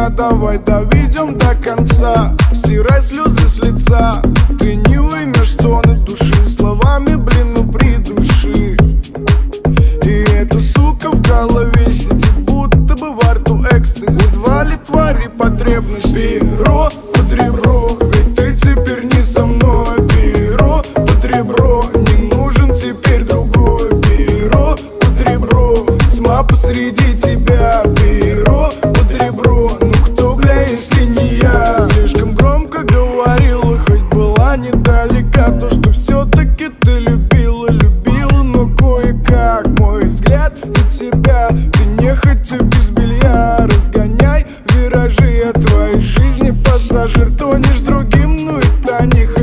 меня, давай доведем до конца. Стирай слезы с лица, ты не уймешь стоны души. Словами, блин, ну придуши. И эта сука в голове сидит, будто бы во рту экстази. Удвали твари потребности. Перо под ребро, ведь ты теперь не со мной. Перо под ребро, не нужен теперь другой. Перо под ребро, тьма посреди тебя. Перо под ребро, ну кто, бля, если не я? Слишком громко говорила, хоть была недалека. То, что все-таки ты любила, но кое-как. Мой взгляд на тебя, ты нехотя без белья. Разгоняй виражи от твоей жизни, пассажир. Тонешь с другим, ну это не